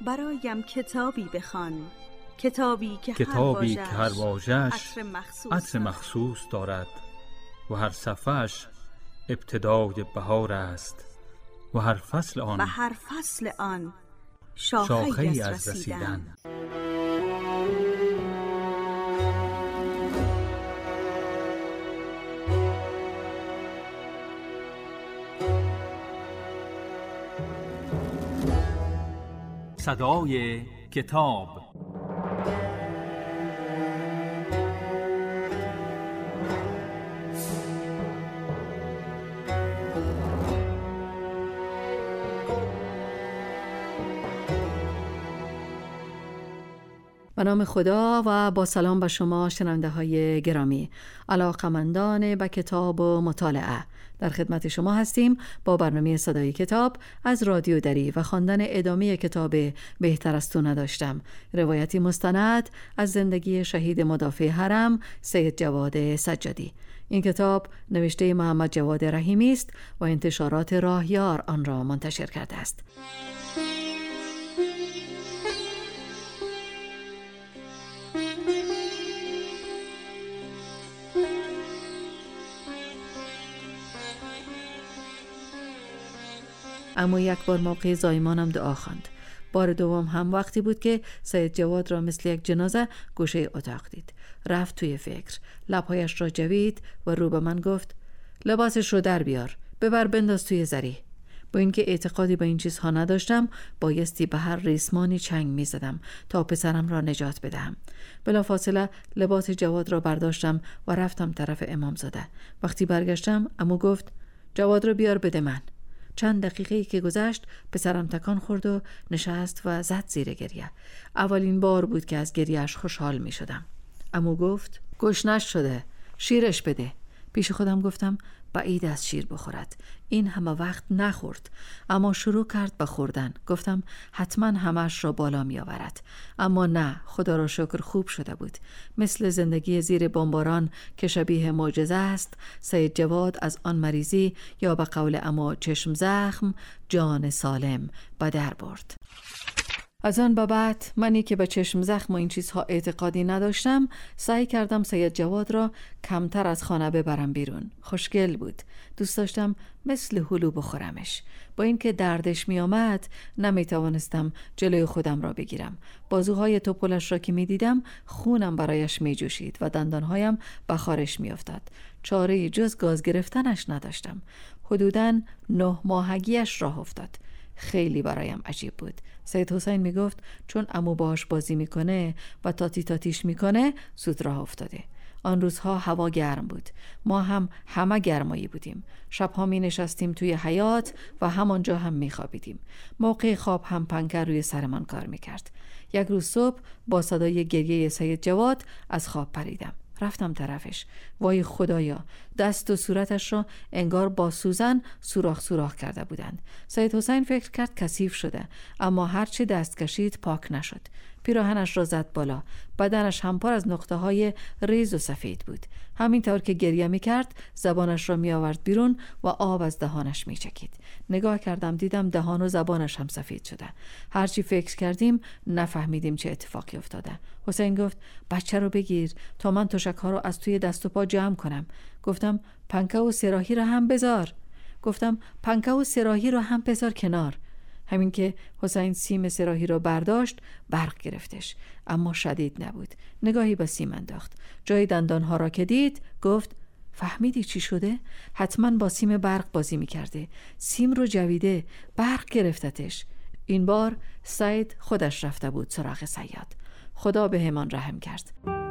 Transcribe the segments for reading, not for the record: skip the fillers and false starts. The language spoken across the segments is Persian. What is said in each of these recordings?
برایم کتابی بخوان، کتابی که هر واژه‌اش عطر مخصوص دارد و هر صفحه‌اش ابتدای بهار است و هر فصل آن شاخه‌ای از رسیدن. صدای کتاب. به نام خدا و با سلام به شما شنونده های گرامی، علاقمندان به کتاب و مطالعه. در خدمت شما هستیم با برنامه صدای کتاب از رادیو دری و خواندن ادامه کتاب بهتر از تو نداشتم، روایتی مستند از زندگی شهید مدافع حرم سید جواد سجادی. این کتاب نوشته محمد جواد رحیمی است و انتشارات راهیار آن را منتشر کرده است. اما یک بار موقع زایمانم دعا خواند. بار دوم هم وقتی بود که سید جواد را مثل یک جنازه گوشه اتاق دید. رفت توی فکر، لبهایش را جوید و رو به من گفت: لباسش رو در بیار، ببر بنداز توی زری. با اینکه اعتقادی به این چیزها نداشتم، بایستی به هر ریسمانی چنگ می زدم تا پسرم را نجات بدهم. بلافاصله لباس جواد را برداشتم و رفتم طرف امامزاده. وقتی برگشتم عمو گفت: جواد را بیار بده من. چند دقیقه‌ای که گذشت پسرم تکان خورد و نشست و زد زیر گریه. اولین بار بود که از گریهش خوشحال می شدم. عمو گفت: گشنش شده، شیرش بده. پیش خودم گفتم بعید از شیر بخورد، این همه وقت نخورد. اما شروع کرد به خوردن. گفتم حتما همش را بالا می آورد. اما نه، خدا را شکر خوب شده بود. مثل زندگی زیر بمباران که شبیه معجزه است، سید جواد از آن مریضی یا به قول عمو چشم زخم جان سالم به در برد. از آن به بعد منی که به چشم زخم و این چیزها اعتقادی نداشتم، سعی کردم سید جواد را کمتر از خانه ببرم بیرون. خوشگل بود، دوست داشتم مثل هلو بخورمش. با اینکه دردش می آمد نمی توانستم جلوی خودم را بگیرم. بازوهای توپلش را که می دیدم خونم برایش می جوشید و دندانهایم به خارش می افتاد. چاره جز گاز گرفتنش نداشتم. حدوداً 9 ماهگیش راه افتاد. خیلی برایم عجیب بود. سید حسین می گفت چون عمو باهاش بازی میکنه و تاتیش میکنه زود راه افتاده. آن روزها هوا گرم بود. ما هم همه گرمایی بودیم. شبها می نشستیم توی حیاط و همانجا هم می خوابیدیم. موقع خواب هم پنکه روی سرمان کار می کرد. یک روز صبح با صدای گریه سید جواد از خواب پریدم. رفتم طرفش. وای خدایا، دست و صورتش را انگار با سوزن سوراخ کرده بودند. سید حسین فکر کرد کثیف شده، اما هرچی دست کشید پاک نشد. پیراهنش را زد بالا. بدنش هم پر از نقطه های ریز و سفید بود. همینطور که گریه می کرد زبانش را می آورد بیرون و آب از دهانش می چکید. نگاه کردم، دیدم دهان و زبانش هم سفید شده. هرچی فکر کردیم نفهمیدیم چه اتفاقی افتاده. حسین گفت بچه رو بگیر تا من تشک‌ها رو از توی دست و پا جمع کنم. گفتم پنکه و سراحی رو هم بذار کنار. همین که حسین سیم سراحی را برداشت برق گرفتش، اما شدید نبود. نگاهی به سیم انداخت. جای دندانها را که دید گفت فهمیدی چی شده؟ حتما با سیم برق بازی میکرده. سیم رو جویده، برق گرفتتش. این بار سید خودش رفته بود سراغ صیاد. خدا به همان رحم کرد.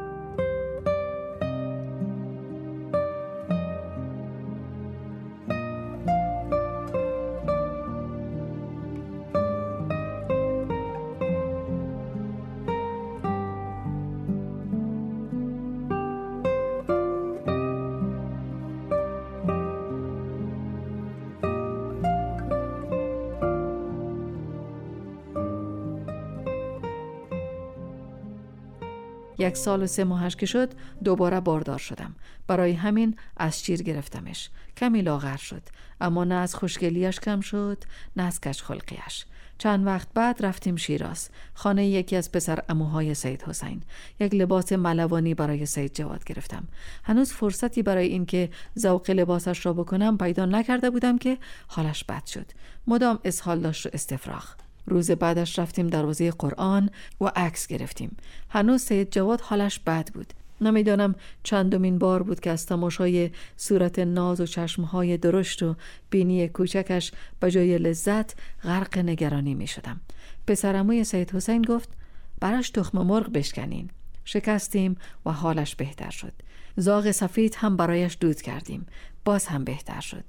یک سال و 3 ماهش که شد دوباره باردار شدم. برای همین از شیر گرفتمش. کمی لاغر شد، اما نه از خوشگلیش کم شد نه از کج خلقیش. چند وقت بعد رفتیم شیراز، خانه یکی از پسر عموهای سید حسین. یک لباس ملوانی برای سید جواد گرفتم. هنوز فرصتی برای این که ذوق لباسش را بکنم پیدا نکرده بودم که حالش بد شد. مدام اسهال داشت و استفراغ. روز بعدش رفتیم دروازه قرآن و عکس گرفتیم. هنوز سید جواد حالش بد بود. نمیدانم چندمین بار بود که از تماشای صورت ناز و چشمهای درشت و بینی کوچکش به جای لذت غرق نگرانی می شدم. پسرعموی سید حسین گفت براش تخم مرغ بشکنین. شکستیم و حالش بهتر شد. زاغ سفید هم برایش دود کردیم. باز هم بهتر شد.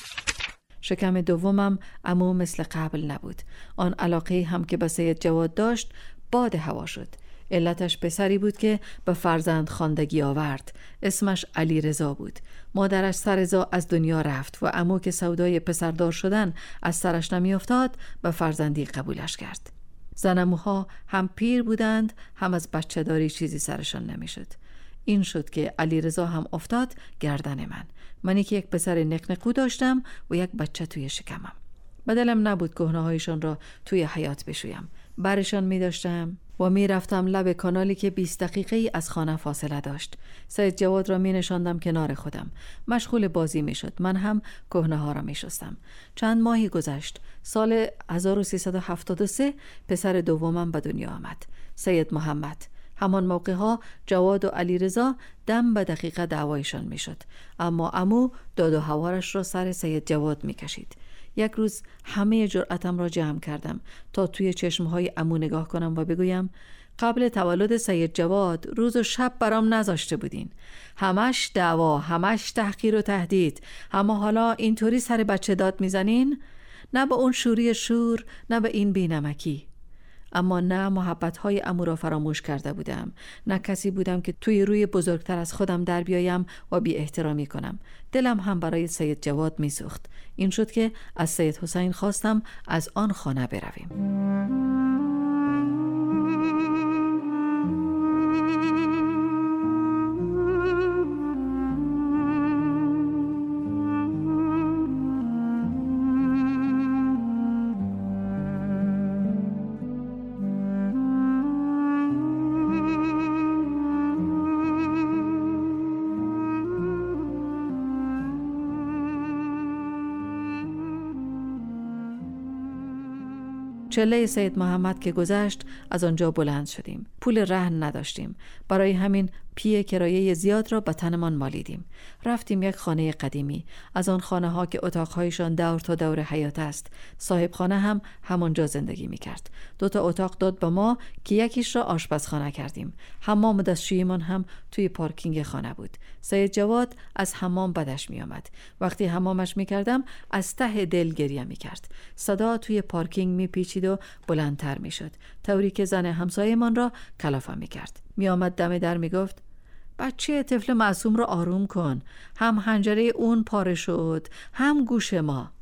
شکم دومم اما مثل قبل نبود. آن علاقه هم که به سید جواد داشت باد هوا شد. علتش پسری بود که به فرزند خواندگی آورد. اسمش علیرضا بود. مادرش سرزا از دنیا رفت و عمو که سودای پسردار شدن از سرش نمی افتاد به فرزندی قبولش کرد. زنموها هم پیر بودند هم از بچه داری چیزی سرشان نمی شد. این شد که علیرضا هم افتاد گردن منی که یک پسر نقنقو داشتم و یک بچه توی شکمم. بدلم نبود کهنه‌هایشان را توی حیاط بشویم. برشان می داشتم و می رفتم لب کانالی که 20 دقیقه از خانه فاصله داشت. سید جواد را می نشاندم کنار خودم. مشغول بازی می شد. من هم کهنه ها را می شستم. چند ماهی گذشت. سال 1373 پسر دومم به دنیا آمد. سید محمد. همان موقع ها جواد و علیرضا دم به دقیقه دعوایشان می شد. اما عمو داد و هوارش را سر سید جواد می کشید. یک روز همه جرأتم را جمع کردم تا توی چشمهای عمو نگاه کنم و بگویم قبل تولد سید جواد روز و شب برام نذاشته بودین. همش دعوا، همش تحقیر و تهدید. اما حالا اینطوری سر بچه داد میزنین؟ نه به اون شوری شور، نه به این بینمکی. اما نه محبت‌های عمو را فراموش کرده بودم، نه کسی بودم که توی روی بزرگتر از خودم در بیایم و بی احترامی کنم. دلم هم برای سید جواد می‌سوخت. این شد که از سید حسین خواستم از آن خانه برویم. چله سید محمد که گذشت از آنجا بلند شدیم. پول رهن نداشتیم. برای همین پی کرایه زیاد را به تنمان مالیدیم. رفتیم یک خانه قدیمی. از آن خانه ها که اتاقهایشان دور تا دور حیاط است. صاحب خانه هم همانجا زندگی می کرد. 2 اتاق داد به ما که یکیش را آشپزخانه کردیم. حمام و دستشوییمان هم توی پارکینگ خانه بود. سید جواد از حمام بدش می آمد. وقتی حمامش می کردم از ته دل گریه می کرد. صدا توی پارکینگ می پیچید و بلندتر می شد. طوری که زن همسایه‌مان را کلافه می کرد. می آمد دم در می گفت بچه طفل معصوم رو آروم کن. هم حنجره اون پاره شد، هم گوش ما.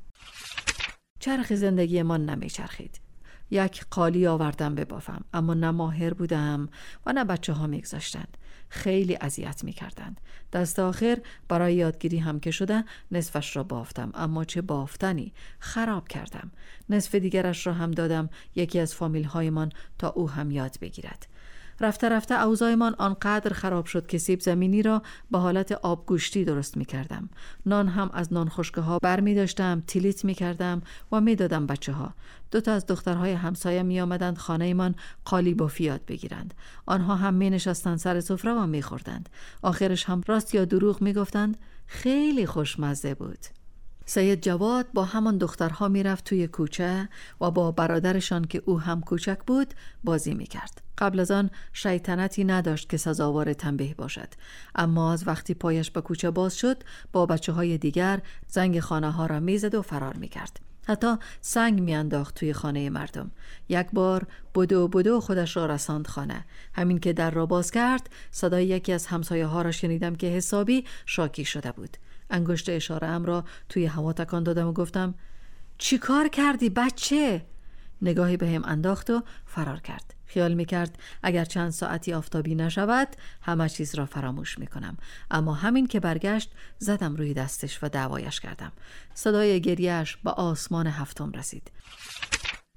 چرخ زندگی ما نمی چرخید. یک قالی آوردم ببافم، اما نه ماهر بودم و نه بچه ها می گذاشتند. خیلی اذیت می کردند. دست آخر برای یادگیری هم که شده نصفش را بافتم، اما چه بافتنی، خراب کردم. نصف دیگرش را هم دادم یکی از فامیل هایمان تا او هم یاد بگیرد. رفته رفته اوضاعمان آنقدر خراب شد که سیب زمینی را به حالت آبگوشتی درست می کردم. نان هم از نان خشکه ها بر می داشتم، تیلیت می کردم و می دادم بچه ها. 2 از دخترهای همسایه می آمدند خانه من قالی بافی یاد بگیرند. آنها هم می نشستند سر سفره و می خوردند. آخرش هم راست یا دروغ می گفتند. خیلی خوشمزه بود. سید جواد با همان دخترها می رفت توی کوچه و با برادرشان که او هم کوچک بود بازی می کرد. قبل از آن شیطنتی نداشت که سزاوار تنبیه باشد، اما از وقتی پایش به کوچه باز شد با بچه های دیگر زنگ خانه ها را می زد و فرار می کرد. حتی سنگ می انداخت توی خانه مردم. یک بار بدو خودش را رساند خانه. همین که در را باز کرد صدای یکی از همسایه ها را شنیدم که حسابی شاکی شده بود. انگشت اشاره ام را توی هوا تکان دادم و گفتم چی کار کردی بچه؟ نگاهی به هم انداخت و فرار کرد. خیال میکرد اگر چند ساعتی آفتابی نشود همه چیز را فراموش میکنم، اما همین که برگشت زدم روی دستش و دعوایش کردم. صدای گریهش به آسمان 7 رسید.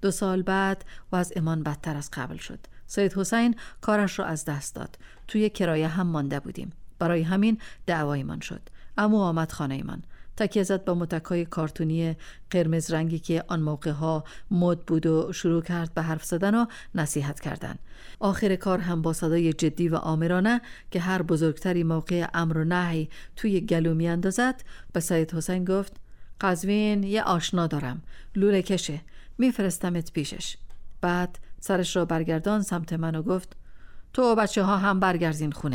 2 سال بعد وضع ایمان بدتر از قبل شد. سید حسین کارش را از دست داد. توی کرایه هم مانده بودیم. برای همین دعوایمان شد. عمو آمد خانه ایمان. تکیه زد با متکای کارتونی قرمز رنگی که آن موقع ها مد بود و شروع کرد به حرف زدن و نصیحت کردن. آخر کار هم با صدای جدی و آمرانه که هر بزرگتری موقع امر و نهی توی گلو می اندازد به سید حسین گفت: قزوین یه آشنا دارم، لوله کشه، میفرستمت پیشش. بعد سرش را برگردان سمت من و گفت: تو و بچه ها هم برگردین خونه.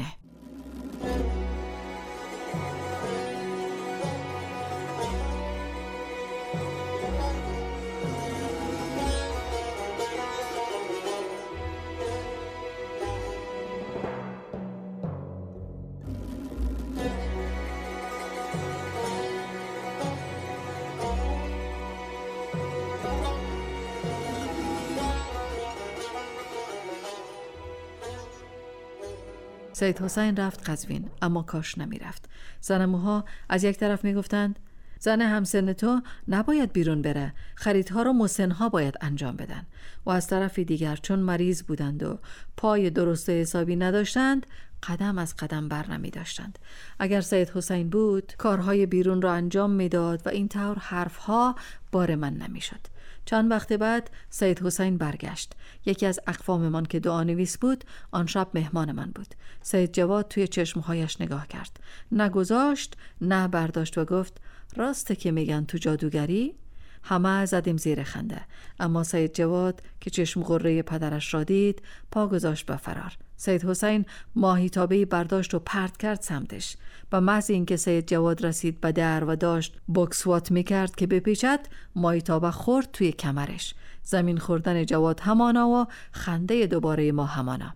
سید حسین رفت قزوین، اما کاش نمی رفت. زنموها از یک طرف می گفتند: زن همسن تو نباید بیرون بره، خریدها رو مسنها باید انجام بدن. و از طرف دیگر چون مریض بودند و پای درست حسابی نداشتند، قدم از قدم بر نمی داشتند. اگر سید حسین بود، کارهای بیرون را انجام می داد و این طور حرفها بار من نمی شد. چند وقت بعد سید حسین برگشت. یکی از اقوام من که دعانویس بود آن شب مهمان من بود. سید جواد توی چشمهایش نگاه کرد، نگذاشت نه برداشت و گفت: راسته که میگن تو جادوگری؟ همه زدیم زیر خنده، اما سید جواد که چشم غره پدرش را دید پا گذاشت به فرار. سید حسین ماهیتابه‌ای برداشت و پرت کرد سمتش. با محض اینکه سید جواد رسید به در و داشت بوکسوات میکرد که بپیچد، ماهیتابه خورد توی کمرش. زمین خوردن جواد همانا و خنده دوباره ما همانا.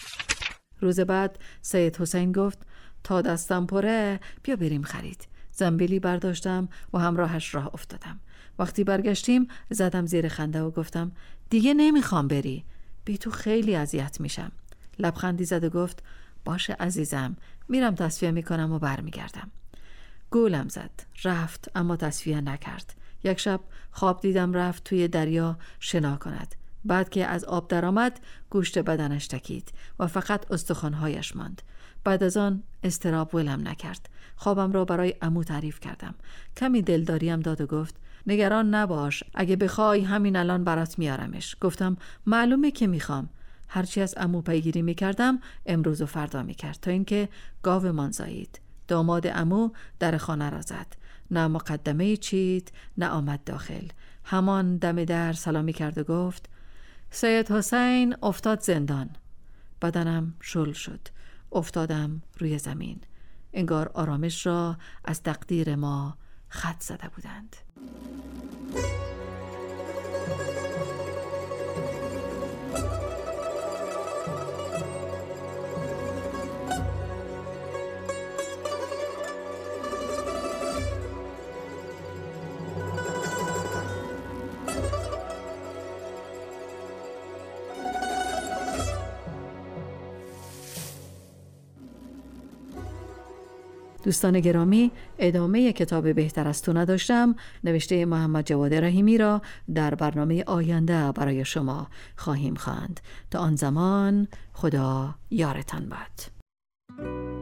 روز بعد سید حسین گفت: تا دستم پره بیا بریم خرید. زنبیلی برداشتم و همراهش راه افتادم. وقتی برگشتیم زدم زیر خنده و گفتم: دیگه نمیخوام بری، بی تو خیلی اذیت میشم. لبخندی زد و گفت: باشه عزیزم، میرم تصفیه میکنم و برمیگردم. گولم زد، رفت اما تصفیه نکرد. یک شب خواب دیدم رفت توی دریا شنا کند. بعد که از آب درآمد گوشت بدنش تکید و فقط استخوان‌هایش ماند. بعد از آن اضطراب ولم نکرد. خوابم را برای عمو تعریف کردم. کمی دلداریم داد و گفت: نگران نباش، اگه بخوای همین الان برات میارمش. گفتم: معلومه که میخوام. هرچی از عمو پیگیری میکردم امروز و فردا میکرد تا اینکه گاو من زایید. داماد عمو در خانه را زد. نه مقدمه چید نه آمد داخل. همان دم در سلامی کرد و گفت: سید حسین افتاد زندان. بدنم شل شد. افتادم روی زمین. انگار آرامش را از تقدیر ما خط زده بودند. دوستان گرامی، ادامه کتاب بهتر از تو نداشتم نوشته محمد جواد رحیمی را در برنامه آینده برای شما خواهیم خواند. تا آن زمان خدا یارتان باد.